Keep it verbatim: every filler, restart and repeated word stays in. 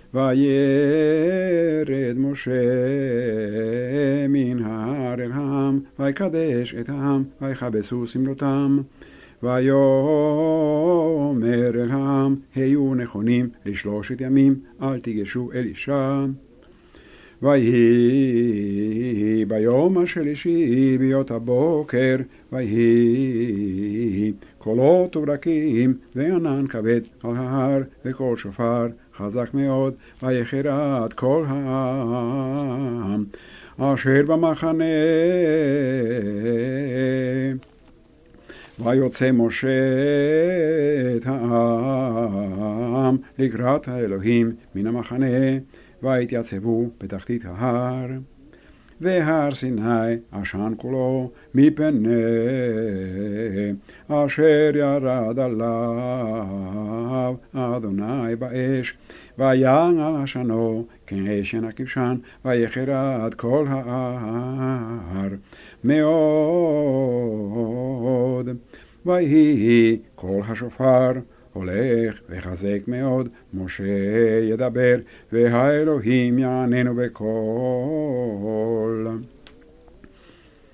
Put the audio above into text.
וירד משה מן ההר אל העם, ויקדש את העם, ויכבסו שמלותם. ויאמר אל העם, היו נכונים לשלושת ימים, אל תיגשו אל אישה. ויהי ביום השלישי ביות הבוקר, ויהי קולות וברקים וענן כבד על ההר, וקול שופר חזק מאוד, ויחרד כל העם אשר במחנה. ויוצא משה את העם לקראת האלוהים מן המחנה, ויתייצבו בתחתית ההר. והר סיני עשן כולו מפני אשר ירד עליו אדוני באש, ויען על עשנו כאשן הכבשן, ויחרד כל ההר מאוד. ויהי קול השופר הולך וחזק מאוד, משה ידבר והאלוהים יעננו בקול.